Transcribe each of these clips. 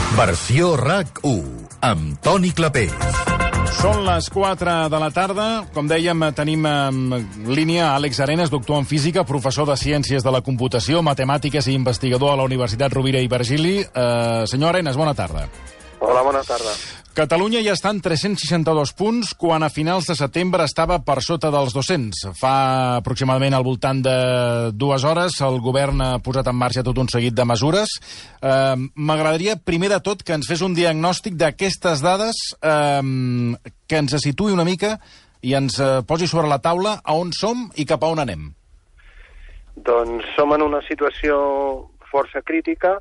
Versió RAC1, amb Toni Clapés. Són les 4 de la tarda. Com dèiem, tenim en línia Àlex Arenas, doctor en física, professor de Ciències de la Computació, Matemàtiques i investigador a la Universitat Rovira i Virgili. Senyor Arenas, bona tarda. Hola, bona tarda. Catalunya ja està en 362 punts, quan a finals de setembre estava per sota dels 200. Fa aproximadament al voltant de 2 hores el govern ha posat en marxa tot un seguit de mesures. M'agradaria, primer de tot, que ens fes un diagnòstic d'aquestes dades, que ens situï una mica i ens posi sobre la taula a on som i cap a on anem. Doncs som en una situació força crítica,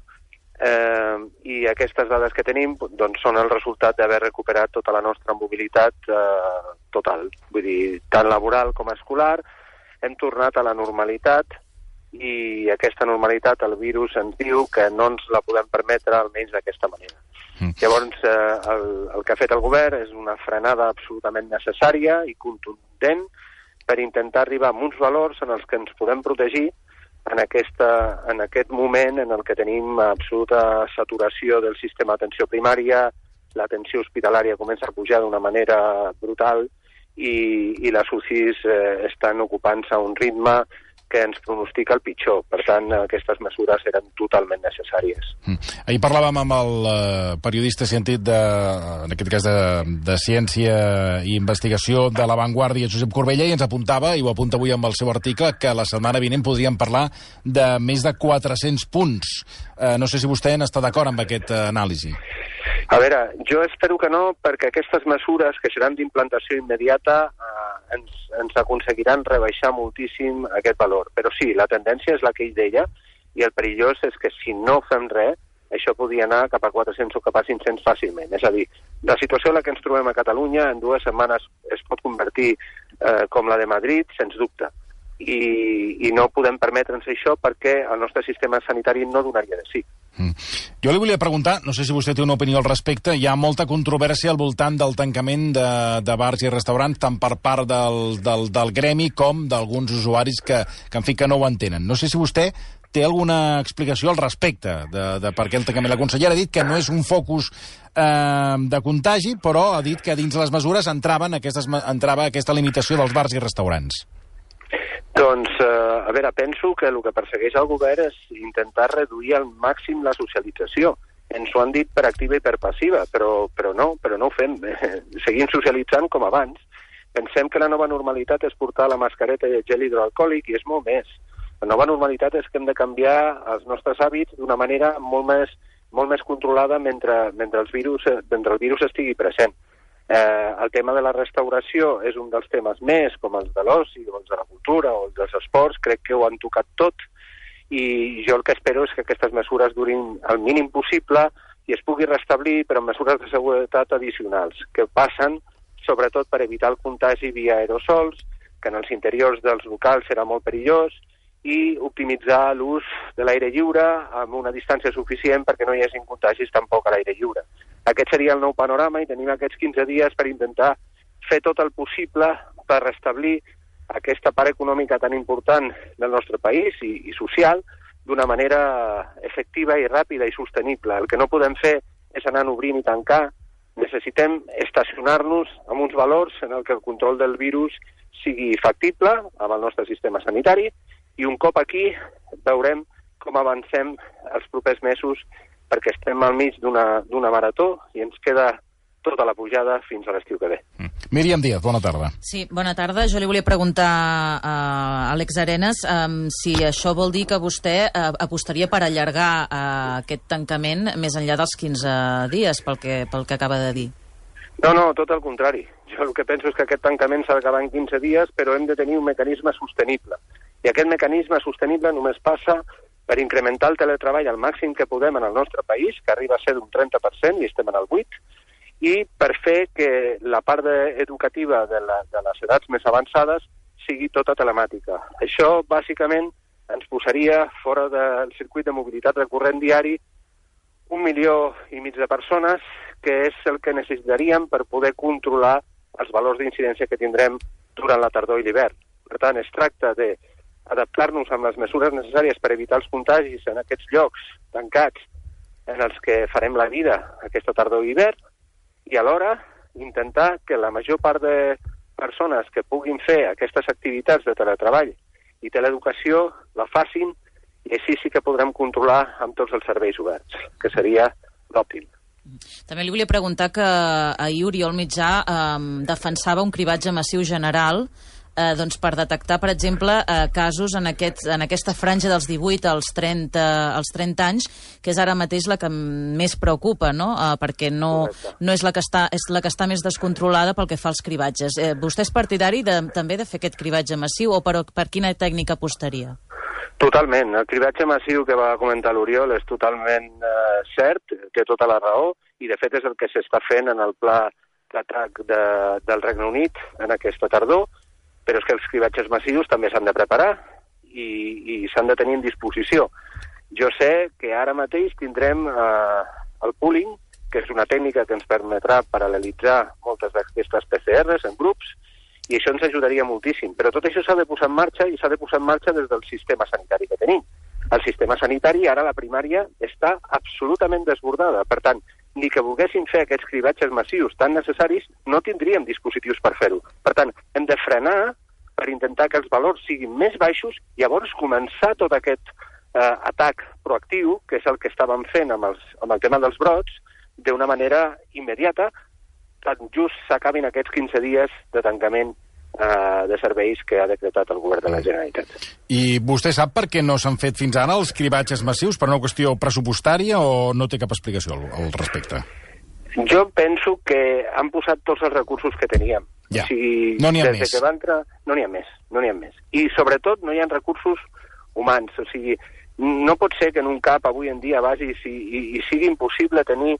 i aquestes dades que tenim doncs, són el resultat d'haver recuperat tota la nostra mobilitat total, vull dir, tant laboral com escolar. Hem tornat a la normalitat i aquesta normalitat el virus ens diu que no ens la podem permetre, almenys d'aquesta manera. Llavors, el que ha fet el govern és una frenada absolutament necessària i contundent per intentar arribar a uns valors en els que ens podem protegir en aquest moment en el que tenim absoluta saturació del sistema d'atenció primària, l'atenció hospitalària comença a pujar d'una manera brutal i les UCIs estan ocupant-se a un ritme que ens pronostica el pitjor. Per tant, aquestes mesures eren totalment necessàries. Ahir parlàvem amb el periodista científic, en aquest cas de Ciència i Investigació de La Vanguardia, Josep Corbella, i ens apuntava, i ho apunta avui amb el seu article, que la setmana vinent podríem parlar de més de 400 punts. No sé si vostè n'està d'acord amb aquesta anàlisi. A veure, jo espero que no, perquè aquestes mesures, que seran d'implantació immediata, ens aconseguiran rebaixar moltíssim aquest valor. Però sí, la tendència és la que ell deia, i el perillós és que si no fem res, això podria anar cap a 400 o cap a 500 fàcilment. És a dir, la situació en la que ens trobem a Catalunya en 2 setmanes es pot convertir com la de Madrid, sens dubte. I no podem permetre'ns això perquè el nostre sistema sanitari no donaria de sí. Jo li volia preguntar, no sé si vostè té una opinió al respecte, hi ha molta controvèrsia al voltant del tancament de bars i restaurants, tant per part del gremi com d'alguns usuaris que en fi que no ho entenen. No sé si vostè té alguna explicació al respecte de per què el tancament. La consellera ha dit que no és un focus de contagi, però ha dit que dins les mesures entrava aquesta limitació dels bars i restaurants. Doncs, a veure, penso que el que persegueix el govern és intentar reduir al màxim la socialització. Ens ho han dit per activa i per passiva, però no ho fem. Seguim socialitzant com abans. Pensem que la nova normalitat és portar la mascareta i el gel hidroalcohòlic i és molt més. La nova normalitat és que hem de canviar els nostres hàbits d'una manera molt més controlada mentre el virus estigui present. El tema de la restauració és un dels temes més, com els de l'oci, o els de la cultura, o els dels esports, crec que ho han tocat tot, i jo el que espero és que aquestes mesures durin el mínim possible i es pugui restablir, però amb mesures de seguretat addicionals, que passen sobretot per evitar el contagi via aerosols, que en els interiors dels locals serà molt perillós, i optimitzar l'ús de l'aire lliure amb una distància suficient perquè no hi hagi contagis tampoc a l'aire lliure. Aquest seria el nou panorama i tenim aquests 15 dies per intentar fer tot el possible per restablir aquesta part econòmica tan important del nostre país i social d'una manera efectiva i ràpida i sostenible. El que no podem fer és anar obrint i tancar. Necessitem estacionar-nos amb uns valors en el que el control del virus sigui factible amb el nostre sistema sanitari i un cop aquí veurem com avancem els propers mesos perquè estem al mig d'una marató i ens queda tota la pujada fins a l'estiu que ve. Míriam Díaz, bona tarda. Sí, bona tarda. Jo li volia preguntar a Àlex Arenas si això vol dir que vostè apostaria per allargar aquest tancament més enllà dels 15 dies, pel que acaba de dir. No, tot el contrari. Jo el que penso és que aquest tancament s'ha d'acabar en 15 dies, però hem de tenir un mecanisme sostenible. I aquest mecanisme sostenible només passa per incrementar el teletreball al màxim que podem en el nostre país, que arriba a ser d'un 30% i estem en el 8%, i per fer que la part educativa de les edats més avançades sigui tota telemàtica. Això, bàsicament, ens posaria fora del circuit de mobilitat recurrent diari 1,5 milió de persones, que és el que necessitaríem per poder controlar els valors d'incidència que tindrem durant la tardor i l'hivern. Per tant, es tracta d'adaptar-nos amb les mesures necessàries per evitar els contagis en aquests llocs tancats en els que farem la vida aquesta tardor i hivern, i alhora intentar que la major part de persones que puguin fer aquestes activitats de teletreball i teleeducació la facin, i així sí que podrem controlar amb tots els serveis oberts, que seria l'òptim. També li volia preguntar que ahir Oriol Mitjà defensava un cribatge massiu general doncs per detectar, per exemple, casos en aquesta franja dels 18 als 30 anys, que és ara mateix la que més preocupa, no? Perquè no és la que està més descontrolada pel que fa als cribatges. Vostè és partidari també de fer aquest cribatge massiu o per quina tècnica apostaria? Totalment. El cribatge massiu que va comentar l'Oriol és totalment cert, té tota la raó, i de fet és el que s'està fent en el pla d'atac del Regne Unit en aquesta tardor, però és que els cribatges massius també s'han de preparar i s'han de tenir en disposició. Jo sé que ara mateix tindrem el pooling, que és una tècnica que ens permetrà paral·lelitzar moltes d'aquestes PCRs en grups, i això ens ajudaria moltíssim. Però tot això s'ha de posar en marxa, i s'ha de posar en marxa des del sistema sanitari que tenim. El sistema sanitari, ara la primària, està absolutament desbordada. Per tant, ni que volguessin fer aquests cribatges massius tan necessaris, no tindríem dispositius per fer-ho. Per tant, hem de frenar per intentar que els valors siguin més baixos, llavors començar tot aquest atac proactiu, que és el que estàvem fent amb el tema dels brots, d'una manera immediata, tant just s'acabin aquests 15 dies de tancament de serveis que ha decretat el govern de la Generalitat. I vostè sap per què no s'han fet fins ara els cribatges massius? Per una qüestió pressupostària o no té cap explicació al respecte? Jo penso que han posat tots els recursos que teníem. Ja. O sigui, no n'hi ha des més. Que va entrar, no n'hi ha més. I sobretot no hi ha recursos humans. O sigui, no pot ser que en un CAP avui en dia vagis i sigui impossible tenir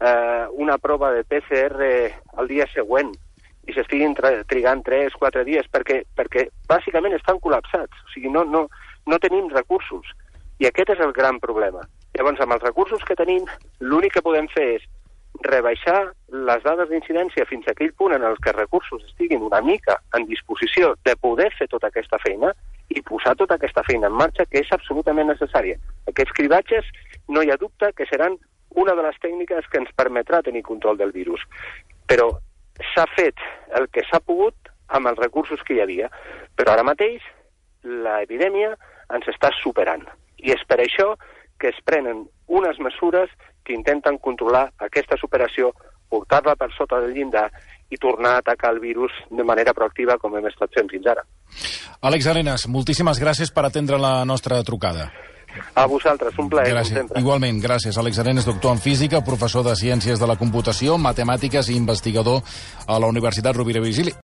una prova de PCR el dia següent i s'estiguin trigant 3-4 dies perquè bàsicament estan col·lapsats. O sigui, no tenim recursos. I aquest és el gran problema. Llavors, amb els recursos que tenim, l'únic que podem fer és rebaixar les dades d'incidència fins a aquell punt en el que els recursos estiguin una mica en disposició de poder fer tota aquesta feina i posar tota aquesta feina en marxa, que és absolutament necessària. Aquests cribatges, no hi ha dubte que seran una de les tècniques que ens permetrà tenir control del virus. Però s'ha fet el que s'ha pogut amb els recursos que hi havia. Però ara mateix l'epidèmia ens està superant. I és per això que es prenen unes mesures que intenten controlar aquesta superació, portar-la per sota del llindar i tornar a atacar el virus de manera proactiva com hem estat fent fins ara. Àlex Arenas, moltíssimes gràcies per atendre la nostra trucada. A vosaltres, un plaer, gràcies. Com sempre. Igualment, gràcies. Àlex Arenas, doctor en física, professor de Ciències de la Computació, matemàtiques i investigador a la Universitat Rovira i Virgili.